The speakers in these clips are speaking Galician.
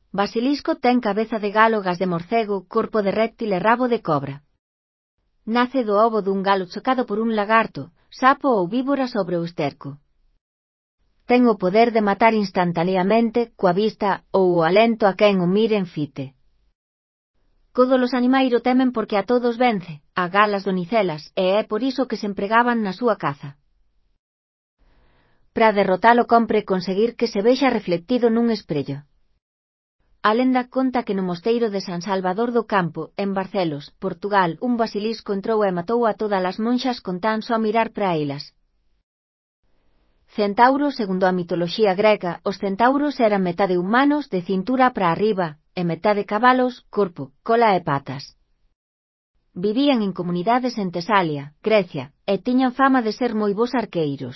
Basilisco ten cabeza de galo, gas de morcego, corpo de réptil e rabo de cobra. Nace do ovo dun galo chocado por un lagarto, sapo ou víbora sobre o esterco. Ten o poder de matar instantaneamente, coa vista, ou o alento a quen o mire en fite. Todos os animais o temen porque a todos vence, a galas donicelas, e é por iso que se empregaban na súa caza. Para derrotalo compre conseguir que se vexa reflectido nun espello. A lenda conta que no mosteiro de San Salvador do Campo, en Barcelos, Portugal, un basilisco entrou e matou a todas as monxas con tan só mirar para elas. Centauro. Segundo a mitoloxía grega, os centauros eran metade humanos de cintura para arriba, e metade cabalos, corpo, cola e patas. Vivían en comunidades en Tesalia, Grecia, e tiñan fama de ser moi bons arqueiros.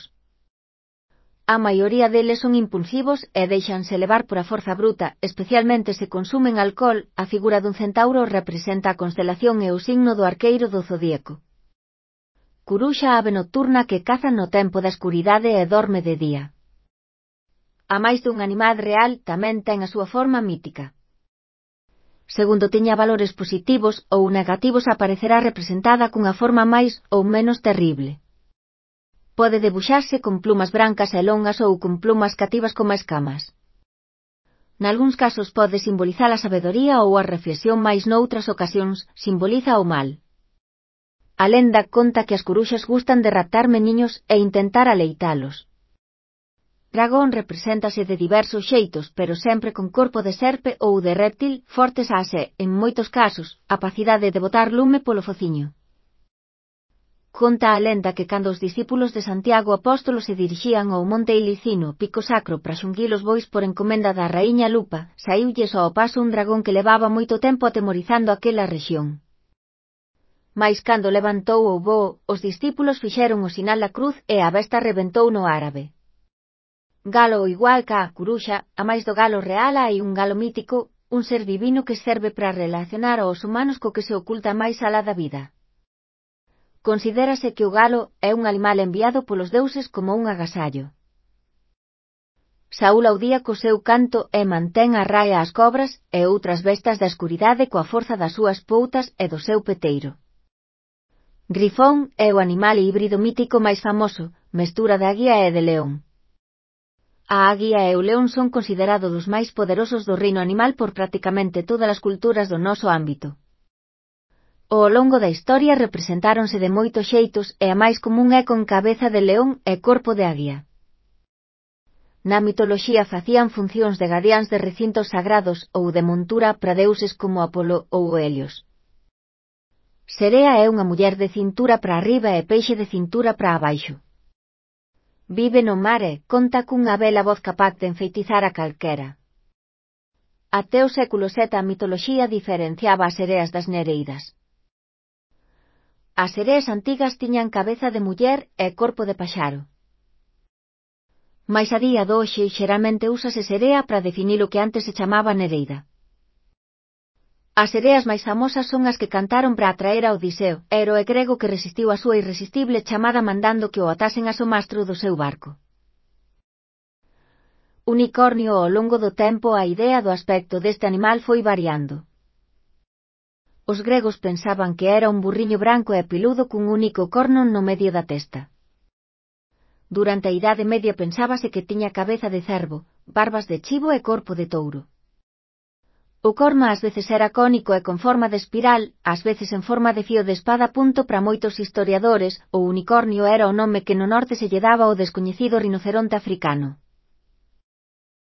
A maioría deles son impulsivos e déixanse levar por a forza bruta, especialmente se consumen alcohol. A figura dun centauro representa a constelación e o signo do arqueiro do zodíaco. Curuxa, ave nocturna que caza no tempo da escuridade e dorme de día. A máis dun animal real, tamén ten a súa forma mítica. Segundo teña valores positivos ou negativos, aparecerá representada cunha forma máis ou menos terrible. Pode debuxarse con plumas brancas e longas ou con plumas cativas como escamas. Nalgúns casos pode simbolizar a sabedoría ou a reflexión, máis noutras ocasións simboliza o mal. A lenda conta que as curuxas gustan de raptar meniños e intentar aleitalos. Dragón represéntase de diversos xeitos, pero sempre con corpo de serpe ou de réptil, fortes ás e, en moitos casos, a capacidade de botar lume polo fociño. Conta a lenda que cando os discípulos de Santiago Apóstolo se dirixían ao monte Ilicino, pico sacro, para xunguir os bois por encomenda da raíña Lupa, saíulles ao paso un dragón que levaba moito tempo atemorizando aquela rexión. Mais cando levantou o voo, os discípulos fixeron o sinal da cruz e a besta rebentou no árabe. Galo igual ca a curuxa, a máis do galo real hai un galo mítico, un ser divino que serve para relacionar aos humanos co que se oculta máis alá da vida. Considérase que o galo é un animal enviado polos deuses como un agasallo. Saúl audía co seu canto e mantén a raia ás cobras e outras bestas da escuridade coa forza das súas poutas e do seu peteiro. Grifón é o animal híbrido mítico máis famoso, mestura de águia e de león. A águia e o león son considerados os máis poderosos do reino animal por prácticamente todas as culturas do noso ámbito. Ao longo da historia representáronse de moitos xeitos e a máis común é con cabeza de león e corpo de águia. Na mitoloxía facían funcións de gardiáns de recintos sagrados ou de montura para deuses como Apolo ou Helios. Serea é unha muller de cintura para arriba e peixe de cintura para abaixo. Vive no mar e conta cunha bela voz capaz de enfeitizar a calquera. Até o século VII a mitoloxía diferenciaba as sereas das nereidas. As sereas antigas tiñan cabeza de muller e corpo de paxaro. Mais a día de hoxe xeralmente úsase serea para definir o que antes se chamaba nereida. As sereas máis famosas son as que cantaron para atraer a Odiseo, héroe grego que resistiu a súa irresistible chamada mandando que o atasen a somastro do seu barco. Unicornio. Ao longo do tempo a idea do aspecto deste animal foi variando. Os gregos pensaban que era un burriño branco e peludo cun único corno no medio da testa. Durante a Idade Media pensábase que tiña cabeza de cervo, barbas de chivo e corpo de touro. O corno ás veces era cónico e con forma de espiral, ás veces en forma de fío de espada. Para moitos historiadores, o unicornio era o nome que no norte se lle daba ao descoñecido rinoceronte africano.